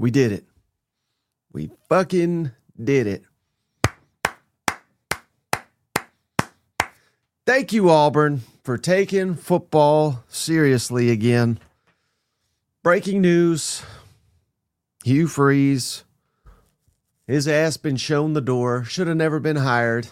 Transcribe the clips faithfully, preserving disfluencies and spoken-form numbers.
We did it. We fucking did it. Thank you, Auburn, for taking football seriously again. Breaking news. Hugh Freeze. His ass been shown the door. Should have never been hired.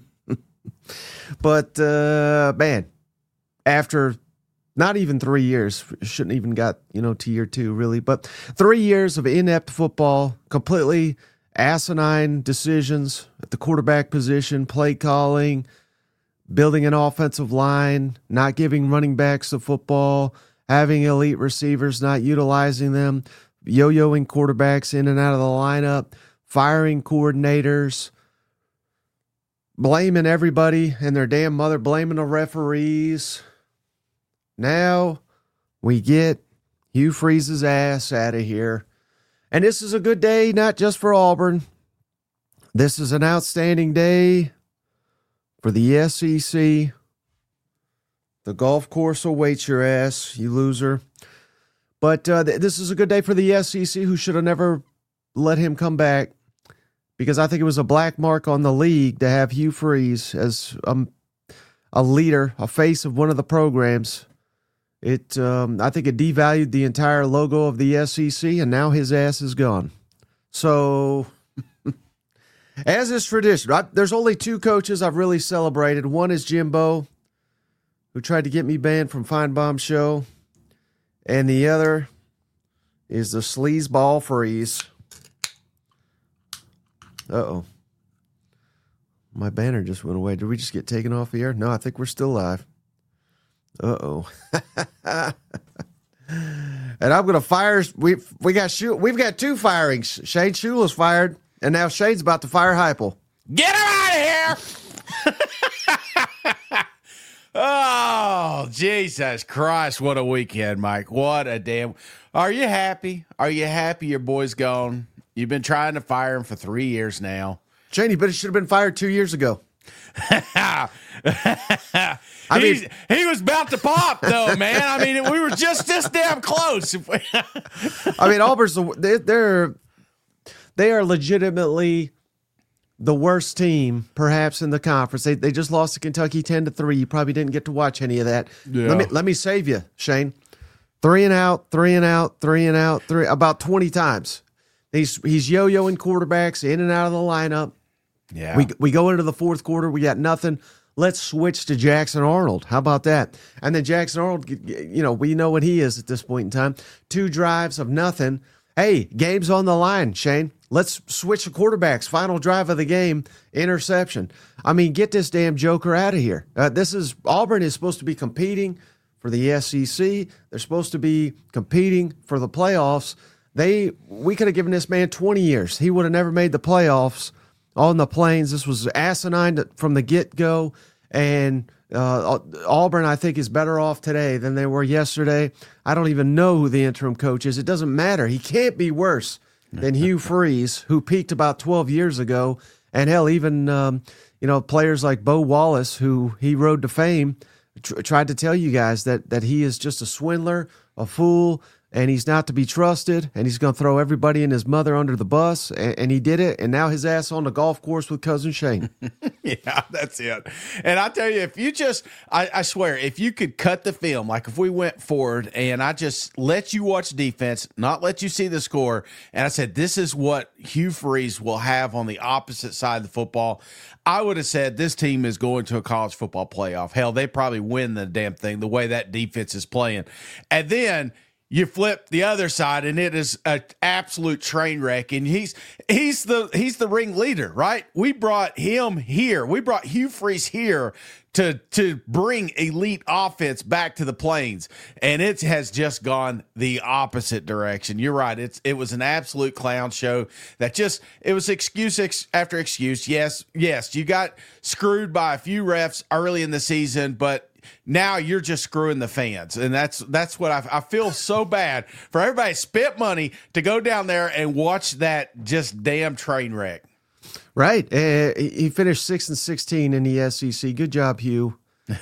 But, uh, man, after not even three years, shouldn't even got, you know, to year two, really, but three years of inept football, completely asinine decisions at the quarterback position, play calling, building an offensive line, not giving running backs the football, having elite receivers, not utilizing them, yo-yoing quarterbacks in and out of the lineup, firing coordinators, blaming everybody and their damn mother, blaming the referees. Now we get Hugh Freeze's ass out of here. And this is a good day, not just for Auburn. This is an outstanding day for the S E C. The golf course awaits your ass, you loser. But uh, th- this is a good day for the S E C, who should have never let him come back, because I think it was a black mark on the league to have Hugh Freeze as um, a leader, a face of one of the programs. It, um, I think it devalued the entire logo of the S E C, and now his ass is gone. So, as is tradition, I, there's only two coaches I've really celebrated. One is Jimbo, who tried to get me banned from Feinbaum's show, and the other is the sleazeball Freeze. Uh-oh. My banner just went away. Did we just get taken off the air? No, I think we're still live. Uh-oh. And I'm going to fire. We we got we've got two firings. Shane Shula's fired, and now Shane's about to fire Heupel. Get him out of here! Oh, Jesus Christ. What a weekend, Mike. What a damn. Are you happy? Are you happy your boy's gone? You've been trying to fire him for three years now. Shane, but he should have been fired two years ago. I mean, he was about to pop, though, man. I mean, we were just this damn close. I mean, Auburn's they, they're they are legitimately the worst team, perhaps, in the conference. They they just lost to Kentucky ten to three. You probably didn't get to watch any of that. Yeah. Let me let me save you, Shane. Three and out, three and out, three and out, three about twenty times. He's he's yo-yoing quarterbacks in and out of the lineup. Yeah. We we go into the fourth quarter, we got nothing. Let's switch to Jackson Arnold. How about that? And then Jackson Arnold, you know, we know what he is at this point in time. Two drives of nothing. Hey, game's on the line, Shane. Let's switch the quarterbacks. Final drive of the game, interception. I mean, get this damn joker out of here. Uh, this is Auburn is supposed to be competing for the S E C. They're supposed to be competing for the playoffs. They we could have given this man twenty years. He would have never made the playoffs on the Plains. This was asinine from the get-go. And uh, Auburn, I think, is better off today than they were yesterday. I don't even know who the interim coach is. It doesn't matter. He can't be worse than Hugh Freeze, who peaked about twelve years ago. And hell, even um, you know players like Bo Wallace, who he rode to fame, tr- tried to tell you guys that that he is just a swindler, a fool, and he's not to be trusted, and he's going to throw everybody and his mother under the bus, and, and he did it, and now his ass on the golf course with Cousin Shane. Yeah, that's it. And I tell you, if you just, I, I swear, if you could cut the film, like if we went forward and I just let you watch defense, not let you see the score, and I said, this is what Hugh Freeze will have on the opposite side of the football, I would have said this team is going to a college football playoff. Hell, they probably win the damn thing the way that defense is playing. And then you flip the other side, and it is an absolute train wreck. And he's he's the he's the ringleader, right? We brought him here. We brought Hugh Freeze here to to bring elite offense back to the Plains, and it has just gone the opposite direction. You're right. It's it was an absolute clown show that just it was excuse ex, after excuse. Yes, yes, you got screwed by a few refs early in the season, but now you're just screwing the fans, and that's that's what I, I feel so bad for everybody spent money to go down there and watch that just damn train wreck. Right. Uh, he finished six and sixteen in the S E C. Good job, Hugh.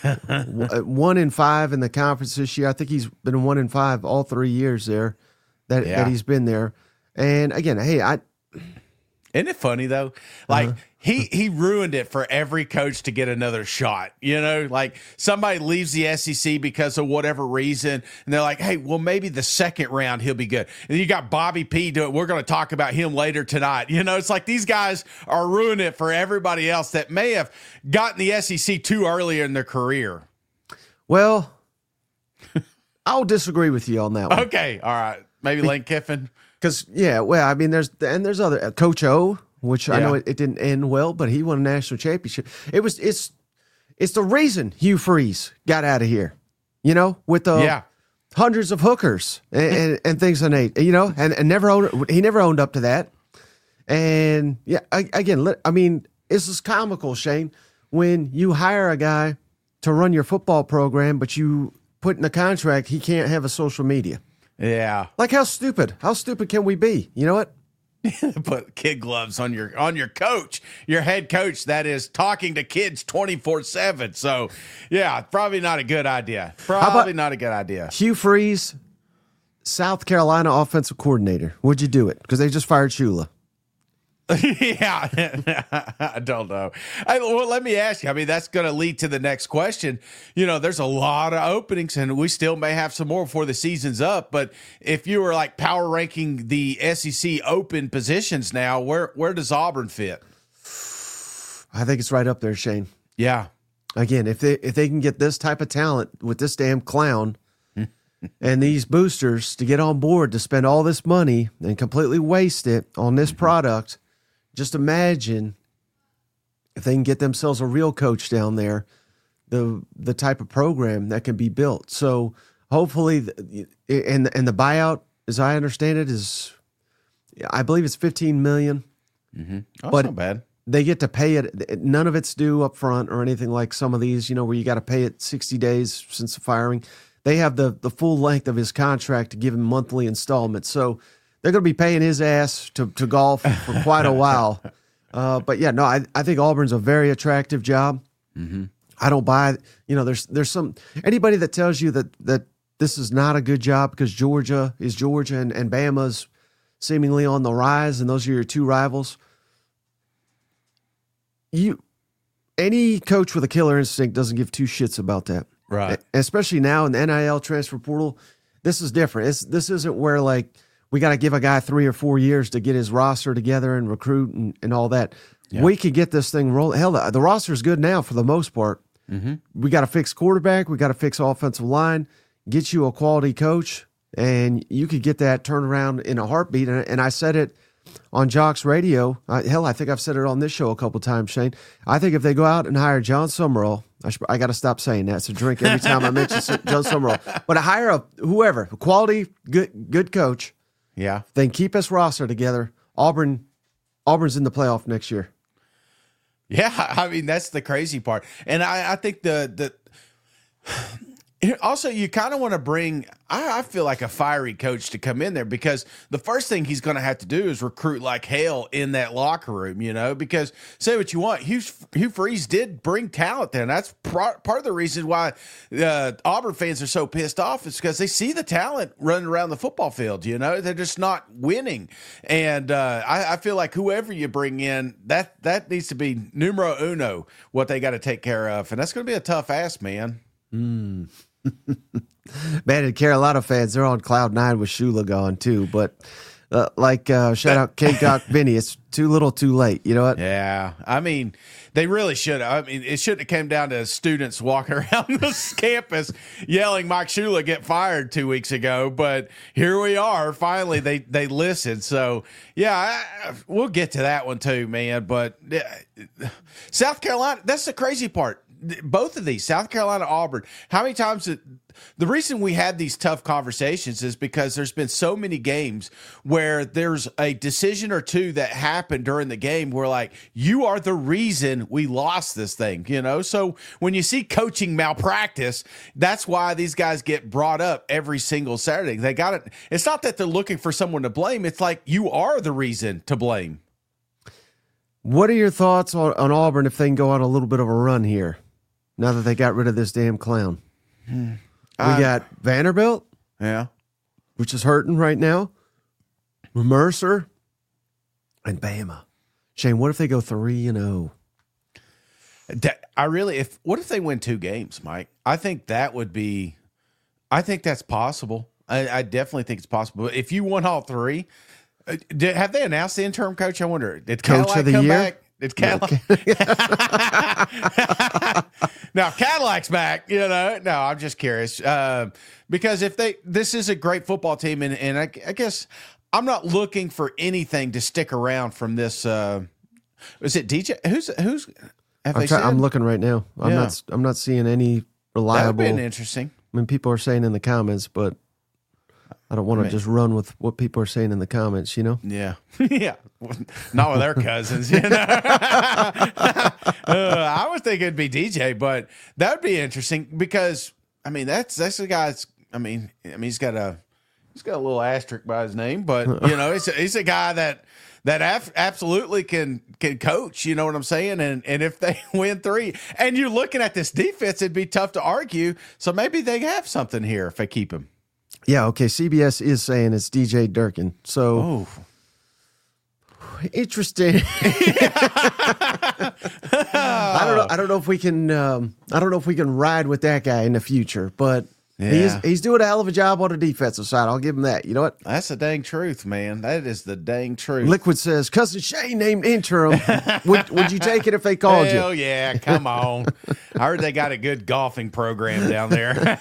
One in five in the conference this year. I think he's been one in five all three years there that, Yeah. that he's been there. And again, hey, I Isn't it funny though? Like Uh-huh. he he ruined it for every coach to get another shot. You know, like somebody leaves the S E C because of whatever reason, and they're like, "Hey, well, maybe the second round he'll be good." And then you got Bobby P. doing. We're going to talk about him later tonight. You know, it's like these guys are ruining it for everybody else that may have gotten the S E C too early in their career. well, I'll disagree with you on that one. Okay, all right, maybe Lane Kiffin. Because yeah, well, I mean, there's and there's other uh, Coach O, which I Yeah. know it, it didn't end well, but he won a national championship. It was it's it's the reason Hugh Freeze got out of here, you know, with the Yeah. hundreds of hookers and, and, and things on eight, you know, and, and never owned he never owned up to that. And yeah, I, again, let- I mean, this is comical, Shane, when you hire a guy to run your football program, but you put in the contract he can't have a social media. Yeah. Like how stupid? How stupid can we be? You know what? Put kid gloves on your on your coach, your head coach that is talking to kids twenty-four seven. So, yeah, probably not a good idea. Probably not a good idea. Hugh Freeze, South Carolina offensive coordinator. Would you do it? Because they just fired Shula. Yeah, I don't know. I, well, let me ask you. I mean, that's going to lead to the next question. You know, there's a lot of openings, and we still may have some more before the season's up. But if you were like power ranking the S E C open positions now, where where does Auburn fit? I think it's right up there, Shane. Yeah, Again, if they if they can get this type of talent with this damn clown and these boosters to get on board to spend all this money and completely waste it on this product, just imagine if they can get themselves a real coach down there, the the type of program that can be built. So hopefully, the- and and the buyout, as I understand it, is I believe it's fifteen million. oh, But- that's not bad. They get to pay it. None of it's due up front or anything like some of these, you know, where you got to pay it sixty days since the firing. They have the the full length of his contract to give him monthly installments. So they're going to be paying his ass to, to golf for quite a while. Uh, but yeah, no, I, I think Auburn's a very attractive job. Mm-hmm. I don't buy, you know, there's there's some anybody that tells you that that this is not a good job because Georgia is Georgia and, and Bama's seemingly on the rise and those are your two rivals. You, any coach with a killer instinct doesn't give two shits about that. Right. Especially now in the N I L transfer portal, this is different. It's, this isn't where like we got to give a guy three or four years to get his roster together and recruit and, and all that. Yeah. We could get this thing rolling. Hell, the, the roster is good now for the most part. Mm-hmm. We got to fix quarterback. We got to fix offensive line, get you a quality coach, and you could get that turned around in a heartbeat. And, and I said it on Jocks Radio. Uh, hell, I think I've said it on this show a couple times, Shane. I think if they go out and hire John Summerall, I, should, I got to stop saying that. It's a drink every time I mention John Summerall. But I hire a whoever, a quality, good, good coach, Yeah. then keep us roster together. Auburn, Auburn's in the playoff next year. Yeah, I mean that's the crazy part, and I, I think the the also you kind of want to bring. I, I feel like a fiery coach to come in there because the first thing he's going to have to do is recruit like hell in that locker room, you know. Because say what you want, Hugh Hugh Freeze did bring talent there, and that's part part of the reason why uh, Auburn fans are so pissed off is because they see the talent running around the football field. You know, they're just not winning, and uh, I, I feel like whoever you bring in, that that needs to be numero uno what they got to take care of, and that's going to be a tough ask, man. Mm. Man, and Carolina fans, they're on cloud nine with Shula gone too. But uh, like, uh, shout out K-Cock Vinny, it's too little too late. You know what? Yeah. I mean, they really should. I mean, it shouldn't have came down to students walking around this campus yelling Mike Shula get fired two weeks ago. But here we are. Finally, they, they listened. So, yeah, I, we'll get to that one too, man. But uh, South Carolina, that's the crazy part. Both of these, South Carolina, Auburn, how many times it, the reason we had these tough conversations is because there's been so many games where there's a decision or two that happened during the game where like you are the reason we lost this thing, you know? So when you see coaching malpractice, that's why these guys get brought up every single Saturday. They got it. It's not that they're looking for someone to blame. It's like you are the reason to blame. What are your thoughts on, on Auburn if they can go on a little bit of a run here? Now that they got rid of this damn clown. Hmm. We Uh, got Vanderbilt, Yeah. which is hurting right now. Mercer, and Bama. Shane, what if they go three and zero? I really, if what if they win two games, Mike? I think that would be. I think that's possible. I, I definitely think it's possible. But if you won all three, uh, did, have they announced the interim coach? I wonder. Did Coach Cadillac of the come year? back? Did Cadillac? Now Cadillac's back. You know, no, I'm just curious uh, because if they, this is a great football team, and and I, I guess I'm not looking for anything to stick around from this. Uh, is it D J? Who's who's? Have I'm, they try, said? I'm looking right now. I'm Yeah. not. I'm not seeing any That would reliable. be interesting. I mean, people are saying in the comments, but I don't want I to mean- just run with what people are saying in the comments. You know. Yeah, yeah, not with their cousins. You know, uh, I was thinking it'd be D J, but that would be interesting because I mean that's that's the guy's. I mean, I mean he's got a he's got a little asterisk by his name, but you know he's a, he's a guy that that af- absolutely can can coach. You know what I'm saying? And and if they win three, and you're looking at this defense, it'd be tough to argue. So maybe they have something here if they keep him. Yeah. Okay. C B S is saying it's D J Durkin. So Oh. interesting. I don't know. I don't know if we can. Um, I don't know if we can ride with that guy in the future, but he's Yeah. he's doing a hell of a job on the defensive side. I'll give him that. You know what? That's the dang truth, man. That is the dang truth. Liquid says, Cousin Shane named interim. would, would you take it if they called Hell you? yeah, come on. I heard they got a good golfing program down there.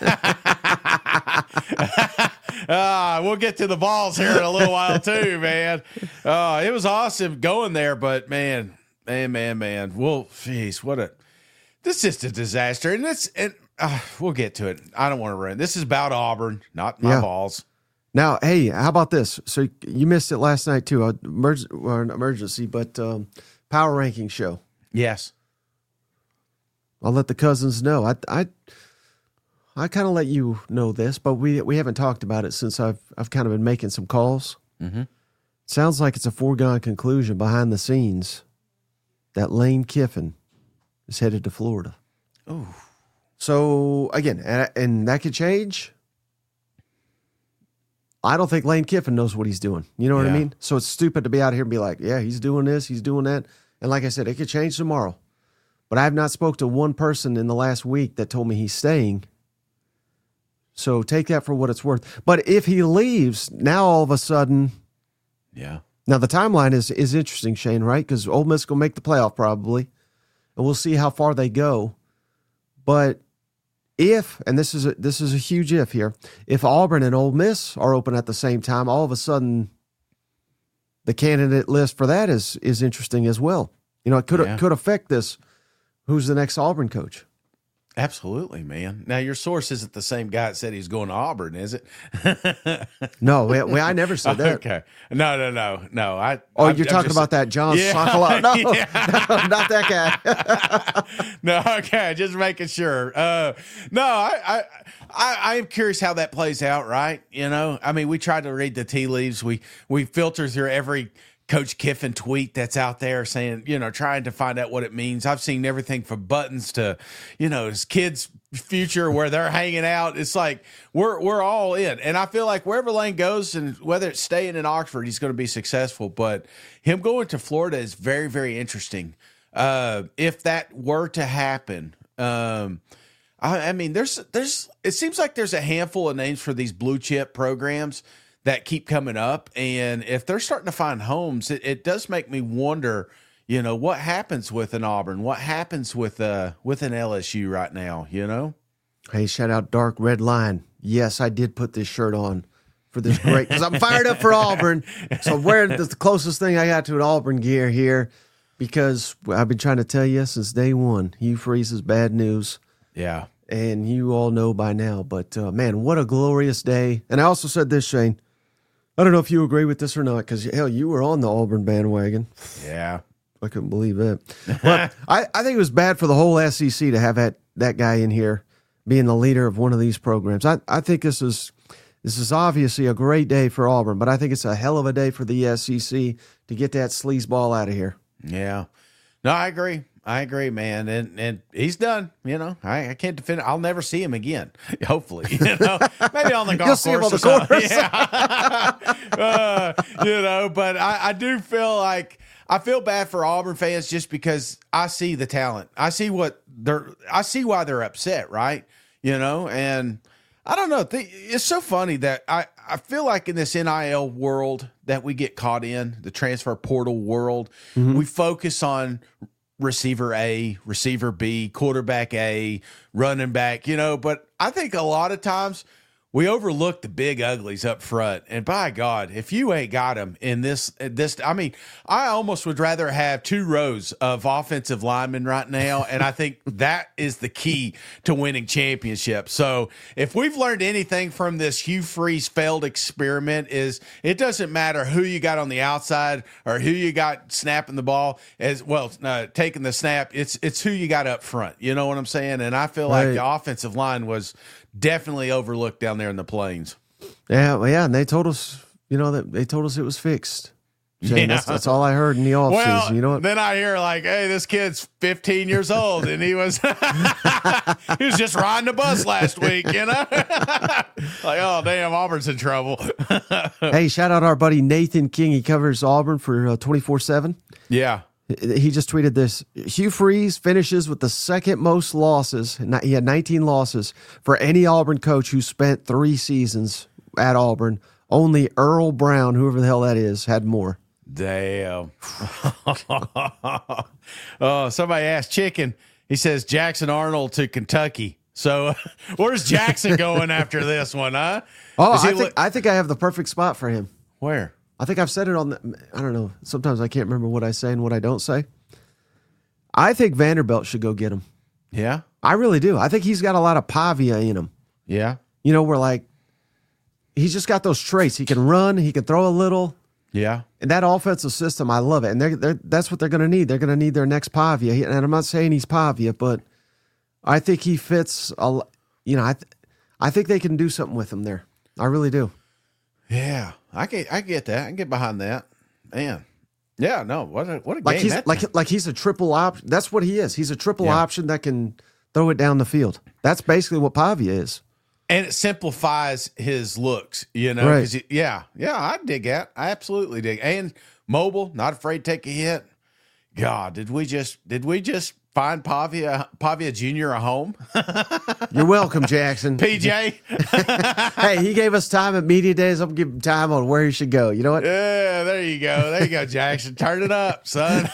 uh, we'll get to the balls here in a little while too, man. Uh, it was awesome going there, but man, man, man, man. Well, jeez, what a this is just a disaster. And it's and uh, we'll get to it. I don't want to run. This is about Auburn, not my Yeah. balls. Now, hey, how about this? So you missed it last night too. Uh, emerg- or an emergency, but um, power ranking show. Yes. I'll let the cousins know. I I I kind of let you know this, but we we haven't talked about it since I've I've kind of been making some calls. Mm-hmm. Sounds like it's a foregone conclusion behind the scenes that Lane Kiffin is headed to Florida. Ooh. So again, and, and that could change. I don't think Lane Kiffin knows what he's doing. You know what I Yeah. mean? So it's stupid to be out here and be like, yeah, he's doing this, he's doing that. And like I said, it could change tomorrow. But I have not spoke to one person in the last week that told me he's staying. So take that for what it's worth. But if he leaves, now all of a sudden, Yeah. now the timeline is is interesting, Shane, right? Because Ole Miss will make the playoff probably, and we'll see how far they go. But if, and this is a, this is a huge if here, if Auburn and Ole Miss are open at the same time, all of a sudden, the candidate list for that is is interesting as well. You know, it could Yeah. could affect this. Who's the next Auburn coach? Absolutely, man. Now, your source isn't the same guy that said he's going to Auburn, is it? No, we, we, I never said that. Okay. No, no, no, no. I. Oh, I'm- you're I'm talking just- about that John Yeah. Sokolow. No, Yeah. no, not that guy. No, okay, just making sure. Uh, no, I, I, I, I am curious how that plays out. Right? You know, I mean, we tried to read the tea leaves. We we filter through every Coach Kiffin tweet that's out there saying, you know, trying to find out what it means. I've seen everything from buttons to, you know, his kids' future where they're hanging out. It's like we're we're all in, and I feel like wherever Lane goes, and whether it's staying in Oxford, he's going to be successful. But him going to Florida is very, very interesting. Uh, if that were to happen, um, I, I mean, there's there's it seems like there's a handful of names for these blue chip programs that keep coming up, and if they're starting to find homes, it, it does make me wonder, you know, what happens with an Auburn, what happens with uh with an L S U right now, you know? Hey, shout out Dark Red Line. Yes, I did put this shirt on for this great because I'm fired up for Auburn. So I'm wearing the closest thing I got to an Auburn gear here because I've been trying to tell you since day one, Hugh Freeze is bad news. Yeah. And you all know by now. But, uh, man, what a glorious day. And I also said this, Shane. I don't know if you agree with this or not because, hell, you were on the Auburn bandwagon. Yeah. I couldn't believe it. But I, I think it was bad for the whole S E C to have that, that guy in here being the leader of one of these programs. I, I think this is this is obviously a great day for Auburn, but I think it's a hell of a day for the S E C to get that sleazeball out of here. Yeah. No, I agree. I agree, man. And and he's done. You know, I, I can't defend it. I'll never see him again. Hopefully, you know, maybe on the golf You'll see him course. on the or course. Yeah. uh, you know, but I, I do feel like I feel bad for Auburn fans just because I see the talent. I see what they're. I see why they're upset, right? You know, and I don't know. It's so funny that I I feel like in this N I L world that we get caught in, the transfer portal world, mm-hmm. we focus on receiver A, receiver B, quarterback A, running back, you know, but I think a lot of times we overlook the big uglies up front. And by God, if you ain't got them in this, this, I mean, I almost would rather have two rows of offensive linemen right now. And I think that is the key to winning championships. So if we've learned anything from this Hugh Freeze failed experiment is it doesn't matter who you got on the outside or who you got snapping the ball as well, uh, taking the snap. It's, it's who you got up front. You know what I'm saying? And I feel like right. the offensive line was definitely overlooked down there in the plains. Yeah, well, yeah, and they told us, you know, that they told us it was fixed. Shane, yeah. that's, that's all I heard in the offseason. Well, you know what? Then I hear like, hey, this kid's fifteen years old, and he was he was just riding the bus last week, you know? Like, oh, damn, Auburn's in trouble. Hey, shout out our buddy Nathan King. He covers Auburn for uh, twenty-four seven. Yeah. He just tweeted this. Hugh Freeze finishes with the second most losses. He had nineteen losses for any Auburn coach who spent three seasons at Auburn. Only Earl Brown, whoever the hell that is, had more. Damn. Oh, somebody asked Chicken. He says Jackson Arnold to Kentucky. So where's Jackson going after this one, huh? Oh, I think, li- I think I have the perfect spot for him. Where? I think I've said it on the, I don't know. Sometimes I can't remember what I say and what I don't say. I think Vanderbilt should go get him. Yeah? I really do. I think he's got a lot of Pavia in him. Yeah? You know, we're like, he's just got those traits. He can run, he can throw a little. Yeah. And that offensive system, I love it. And they're, they're, that's what they're going to need. They're going to need their next Pavia. And I'm not saying he's Pavia, but I think he fits, a, you know, I, th- I think they can do something with him there. I really do. Yeah, I can I get that. I can get behind that. Man. Yeah, no, what a what a like game. He's, that like like he's a triple option. That's what he is. He's a triple yeah. option that can throw it down the field. That's basically what Pavia is. And it simplifies his looks, you know. Right. He, yeah, yeah, I dig that. I absolutely dig. And mobile, not afraid to take a hit. God, did we just did we just find Pavia Pavia Junior a home? You're welcome, Jackson. P J. Hey, he gave us time at media days. I'm gonna give him time on where he should go. You know what? Yeah, there you go. There you go, Jackson. Turn it up, son.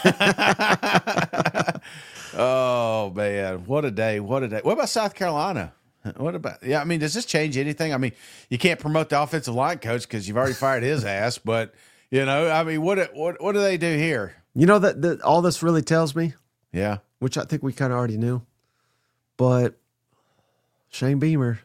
Oh man, what a day! What a day! What about South Carolina? What about? Yeah, I mean, does this change anything? I mean, you can't promote the offensive line coach because you've already fired his ass. But you know, I mean, what what what do they do here? You know that, that all this really tells me. Yeah. Which I think we kind of already knew. But Shane Beamer,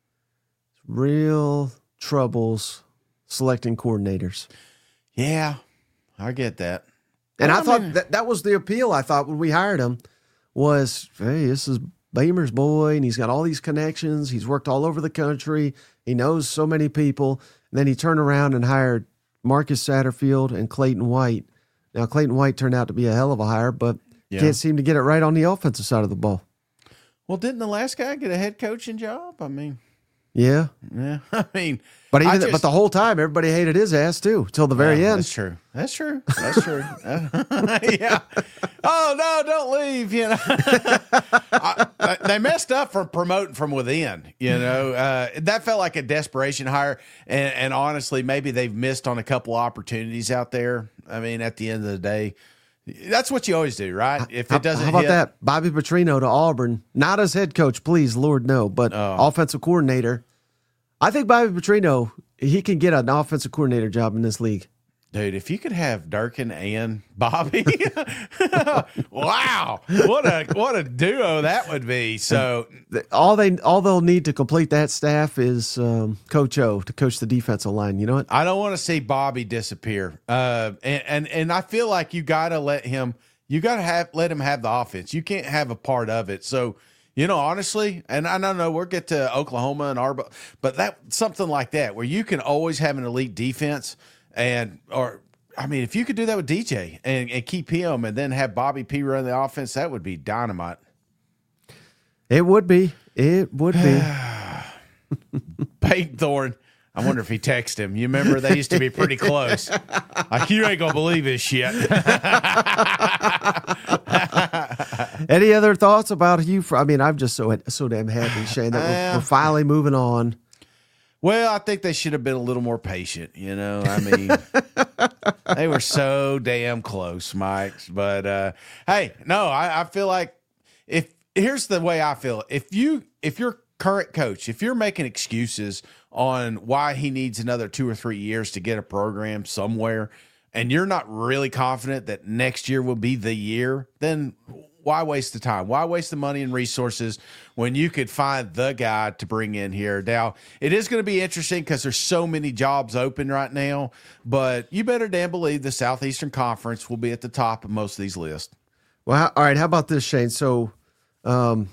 real troubles selecting coordinators. Yeah, I get that. And well, I thought I mean, that, that was the appeal, I thought, when we hired him, was, hey, this is Beamer's boy, and he's got all these connections. He's worked all over the country. He knows so many people. And then he turned around and hired Marcus Satterfield and Clayton White. Now, Clayton White turned out to be a hell of a hire, but yeah. can't seem to get it right on the offensive side of the ball. Well, didn't the last guy get a head coaching job? I mean, yeah, yeah. I mean, but even just, but the whole time, everybody hated his ass too till the very yeah, end. That's true. That's true. That's true. Yeah. Oh no, don't leave. You know, I, they messed up from promoting from within. You know, uh, that felt like a desperation hire, and, and honestly, maybe they've missed on a couple opportunities out there. I mean, at the end of the day. That's what you always do, right? If it doesn't How about hit, that? Bobby Petrino to Auburn, not as head coach, please, Lord, no, but oh. offensive coordinator. I think Bobby Petrino, he can get an offensive coordinator job in this league. Dude, if you could have Durkin and Bobby, wow, what a what a duo that would be. So all they all they'll need to complete that staff is um, Coach O to coach the defensive line. You know what? I don't want to see Bobby disappear. Uh, and and and I feel like you got to let him. You got to have let him have the offense. You can't have a part of it. So. You know, honestly, and I don't know, we'll get to Oklahoma and Arba, but that something like that where you can always have an elite defense and or I mean, if you could do that with D J and, and keep him and then have Bobby P run the offense, that would be dynamite. It would be. It would be. Peyton Thorne. I wonder if he texted him. You remember they used to be pretty close. Like, you ain't going to believe this shit. Any other thoughts about you? I mean, I'm just so so damn happy, Shane, that we're, we're finally moving on. Well, I think they should have been a little more patient, you know. I mean, they were so damn close, Mike. But, uh, hey, no, I, I feel like if here's the way I feel. If you if your current coach, if you're making excuses on why he needs another two or three years to get a program somewhere, and you're not really confident that next year will be the year, then why waste the time? Why waste the money and resources when you could find the guy to bring in here? Now, it is going to be interesting because there's so many jobs open right now, but you better damn believe the Southeastern Conference will be at the top of most of these lists. Well, all right. How about this, Shane? So, um,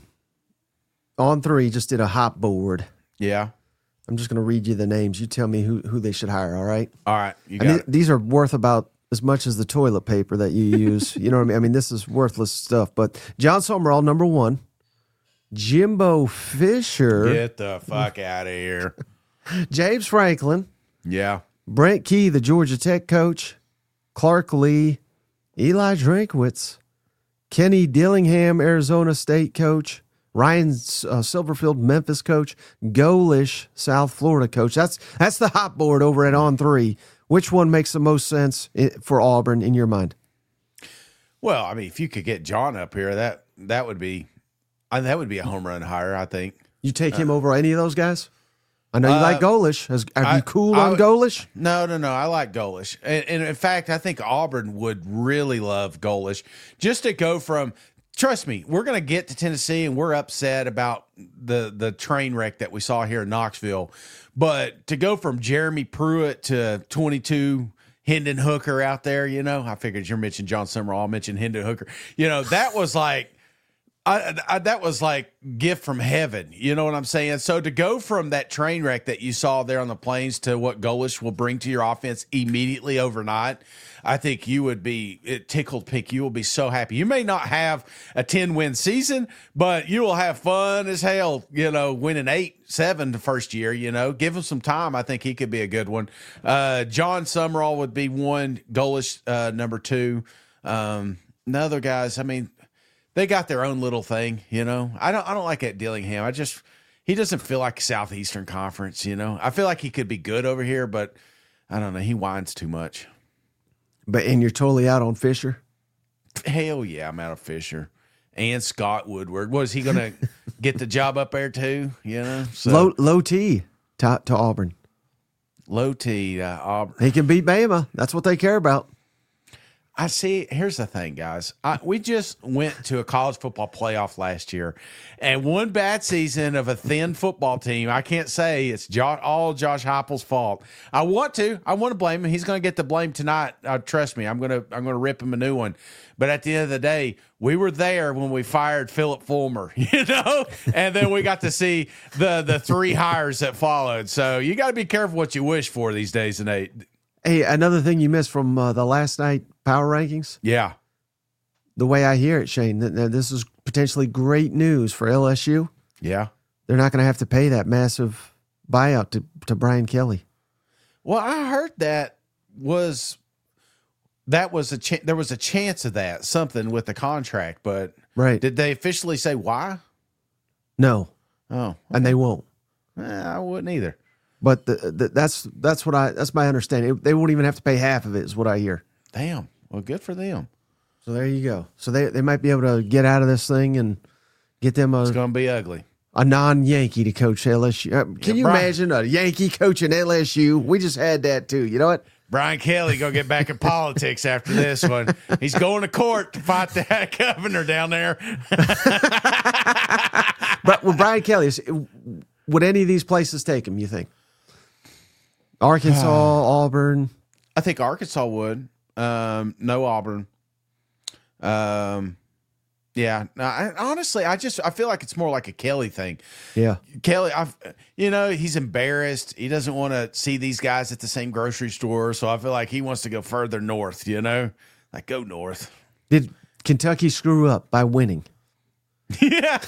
On Three just did a hop board. Yeah. I'm just going to read you the names. You tell me who, who they should hire, all right? All right. You got and th- it. These are worth about as much as the toilet paper that you use. You know what I mean? I mean, this is worthless stuff. But John Summerall, number one. Jimbo Fisher. Get the fuck out of here. James Franklin. Yeah. Brent Key, the Georgia Tech coach. Clark Lee. Eli Drinkwitz. Kenny Dillingham, Arizona State coach. Ryan uh, Silverfield, Memphis coach. Golish, South Florida coach. That's that's the hot board over at On Three. Which one makes the most sense for Auburn in your mind? Well, I mean, if you could get John up here, that that would be, I that would be a home run hire. I think you take him uh, over any of those guys. I know you uh, like Golish. Has, have I, you cooled I, on Golish? No, no, no. I like Golish, and, and in fact, I think Auburn would really love Golish just to go from. Trust me, we're going to get to Tennessee, and we're upset about the the train wreck that we saw here in Knoxville. But to go from Jeremy Pruitt to twenty-two Hendon Hooker out there, you know, I figured you mentioned John Summerall, I'll mention Hendon Hooker. You know, that was like, I, I, that was like gift from heaven. You know what I'm saying? So to go from that train wreck that you saw there on the plains to what Golish will bring to your offense immediately overnight, I think you would be it tickled pink. You will be so happy. You may not have a ten win season, but you will have fun as hell, you know, winning eight, seven the first year, you know, give him some time. I think he could be a good one. Uh, John Summerall would be one, Golish, uh, number two. Um, the other guys, I mean, they got their own little thing, you know. I don't I don't like that Dillingham. I just he doesn't feel like Southeastern Conference, you know. I feel like he could be good over here, but I don't know. He whines too much. But and you're totally out on Fisher? Hell yeah, I'm out of Fisher. And Scott Woodward. Was he going to get the job up there too? You know, so, low low T to, to Auburn. Low T uh, Auburn. He can beat Bama. That's what they care about. I see. Here's the thing, guys. I, we just went to a college football playoff last year, and one bad season of a thin football team. I can't say it's jo- all Josh Heupel's fault. I want to. I want to blame him. He's going to get the blame tonight. Uh, trust me. I'm going to. I'm going to rip him a new one. But at the end of the day, we were there when we fired Philip Fulmer, you know, and then we got to see the the three hires that followed. So you got to be careful what you wish for these days, Nate. Hey, another thing you missed from uh, the last night power rankings? Yeah. The way I hear it, Shane, that, that this is potentially great news for L S U. Yeah. They're not going to have to pay that massive buyout to, to Brian Kelly. Well, I heard that was that was a ch- there was a chance of that, something with the contract, but right. Did they officially say why? No. Oh. Okay. And they won't. Eh, I wouldn't either. But the, the, that's that's what I that's my understanding. They won't even have to pay half of it, is what I hear. Damn. Well, good for them. So there you go. So they, they might be able to get out of this thing and get them a it's going to be ugly. A non-Yankee to coach L S U. Uh, can yeah, you Brian, imagine a Yankee coaching L S U? We just had that too. You know what? Brian Kelly going to get back in politics after this one. He's going to court to fight that governor down there. But with Brian Kelly, would any of these places take him, you think? Arkansas, Auburn. I think Arkansas would. Um, no Auburn. Um, Yeah. No, I, honestly, I just I feel like it's more like a Kelly thing. Yeah. Kelly, I've you know, he's embarrassed. He doesn't want to see these guys at the same grocery store, so I feel like he wants to go further north, you know? Like go north. Did Kentucky screw up by winning? Yeah.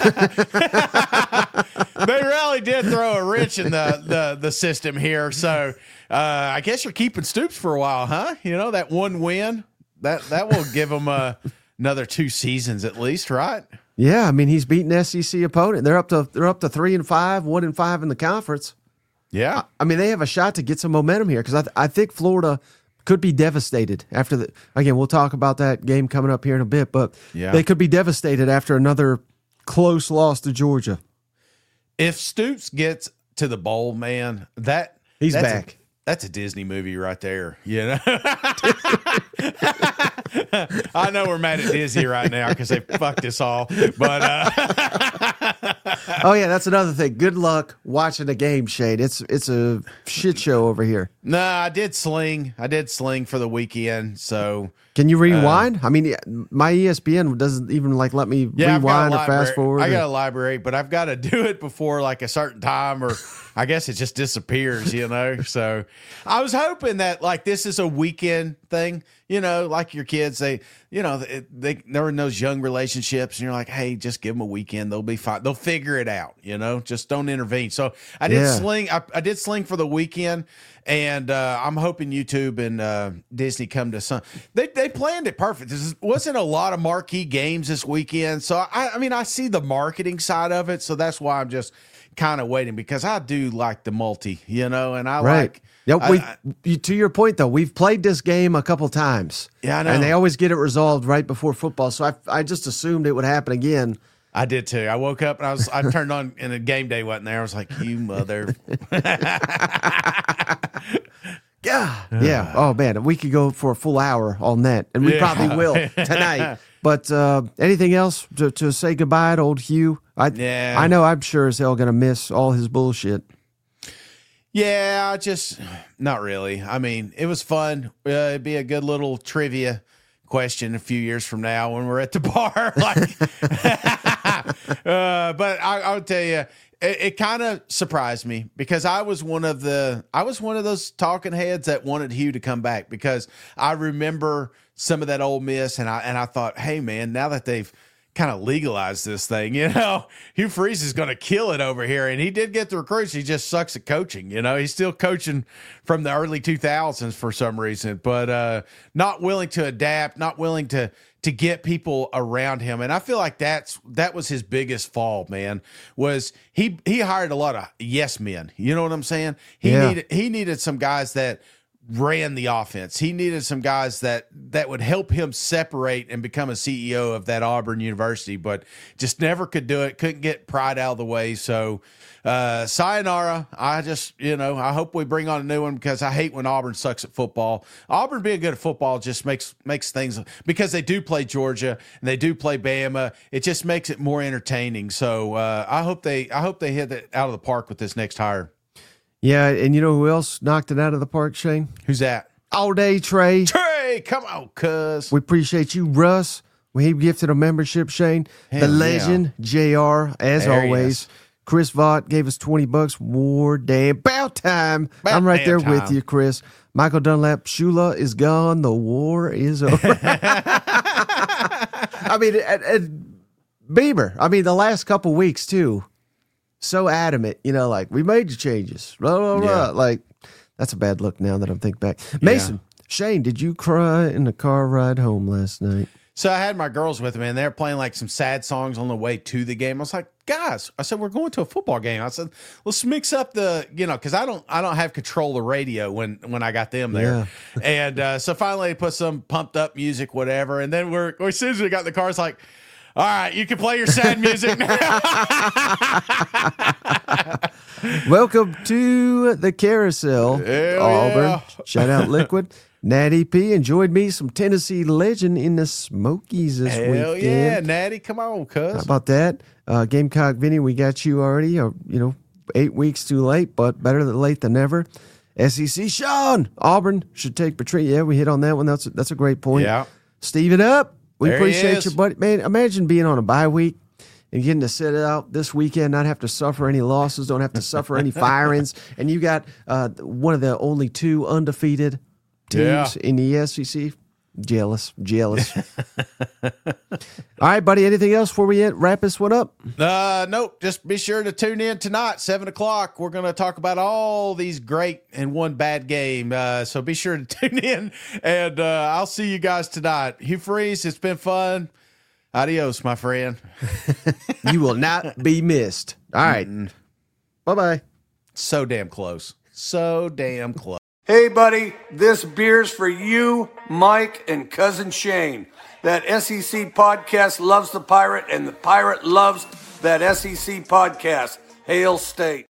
They really did throw a wrench in the the, the system here. So uh, I guess you're keeping Stoops for a while, huh? You know, that one win, that that will give him uh, another two seasons at least, right? Yeah, I mean he's beaten S E C opponent. They're up to they're up to three and five, one and five in the conference. Yeah, I, I mean they have a shot to get some momentum here because I th- I think Florida could be devastated after the. Again, we'll talk about that game coming up here in a bit, but yeah. they could be devastated after another close loss to Georgia. If Stoops gets to the bowl, man, that he's that's back. A, that's a Disney movie right there. You know, I know we're mad at Disney right now because they fucked us all, but uh... oh yeah, that's another thing. Good luck watching the game, Shane. It's it's a shit show over here. No, I did sling. I did sling for the weekend. So can you rewind? Uh, I mean, my E S P N doesn't even like let me yeah, rewind or fast forward. I got or... a library, but I've got to do it before like a certain time, or I guess it just disappears, you know. So I was hoping that like this is a weekend thing, you know, like your kids, they, you know, they, they they're in those young relationships, and you're like, hey, just give them a weekend, they'll be fine, they'll figure it out, you know, just don't intervene. So I did yeah. sling, I, I did sling for the weekend. And uh, I'm hoping YouTube and uh, Disney come to some. They they planned it perfect. This wasn't a lot of marquee games this weekend, so I, I mean I see the marketing side of it, so that's why I'm just kind of waiting because I do like the multi, you know, and I right. like. Yeah, we. I, I, to your point though, we've played this game a couple times. Yeah, I know. And they always get it resolved right before football, so I I just assumed it would happen again. I did too. I woke up and I was I turned on and the game day wasn't there. I was like, you mother. Yeah, yeah. Oh man, we could go for a full hour on that, and we Yeah. probably will tonight. But uh, anything else to, to say goodbye to old Hugh? I Yeah. I know I'm sure as hell gonna miss all his bullshit. Yeah, just not really. I mean, it was fun. Uh, it'd be a good little trivia question a few years from now when we're at the bar. Like, uh, but I, I would tell you, it, it kind of surprised me because I was one of the I was one of those talking heads that wanted Hugh to come back because I remember some of that Ole Miss, and I and I thought, hey man, now that they've kind of legalized this thing, you know, Hugh Freeze is going to kill it over here, and he did get the recruits. He just sucks at coaching. You know, he's still coaching from the early two thousands for some reason, but uh, not willing to adapt, not willing to. to get people around him. And I feel like that's, that was his biggest fall, man, was he, he hired a lot of yes men. You know what I'm saying? He Yeah. needed, he needed some guys that ran the offense. He needed some guys that, that would help him separate and become a C E O of that Auburn University, but just never could do it. Couldn't get pride out of the way. So, uh, sayonara. I just, you know, I hope we bring on a new one because I hate when Auburn sucks at football. Auburn being good at football just makes, makes things, because they do play Georgia and they do play Bama. It just makes it more entertaining. So, uh, I hope they, I hope they hit it out of the park with this next hire. Yeah, and you know who else knocked it out of the park, Shane? Who's that? All day, Trey. Trey, come on, cuz. We appreciate you, Russ. We gifted a membership, Shane. Hell the legend, yeah. J R, as There he always. is. Chris Vaught gave us twenty bucks. War damn. About time. About I'm right damn there time. with you, Chris. Michael Dunlap, Shula is gone. The war is over. I mean, and, and Beamer, I mean, the last couple weeks, too, so adamant, you know, like, we made the changes. Blah, blah, blah. Yeah. Like, that's a bad look now that I'm thinking back. Mason, Shane, did you cry in the car ride home last night? So I had my girls with me, and they were playing like some sad songs on the way to the game. I was like, guys, I said, we're going to a football game. I said, let's mix up the, you know, because I don't, I don't have control of the radio when when I got them there. Yeah. And uh, so finally, they put some pumped up music, whatever. And then we're, as soon as we got in the car, it's like, all right, you can play your sad music now. Welcome to the carousel, Hell Auburn. yeah. Shout out Liquid. Natty P enjoyed me some Tennessee legend in the Smokies this Hell weekend. yeah, Natty, come on, cuz. How about that? Uh, Gamecock Vinny, we got you already. Uh, you know, eight weeks too late, but better than late than never. S E C Sean, Auburn should take Petrie. Yeah, we hit on that one. That's a, that's a great point. Yeah. Steven up. We There he appreciate is. you, buddy. Man, imagine being on a bye week and getting to sit out this weekend, not have to suffer any losses, don't have to suffer any firings, and you got uh, one of the only two undefeated teams Yeah. in the S E C. Jealous, jealous. All right, buddy. Anything else before we wrap this one up? Uh, nope. Just be sure to tune in tonight, seven o'clock. We're going to talk about all these great and one bad game. Uh, so be sure to tune in, and uh, I'll see you guys tonight. Hugh Freeze, it's been fun. Adios, my friend. You will not be missed. All right. Bye-bye. So damn close. So damn close. Hey, buddy, this beer's for you, Mike, and Cousin Shane. That S E C podcast loves the Pirate, and the Pirate loves that S E C podcast. Hail State.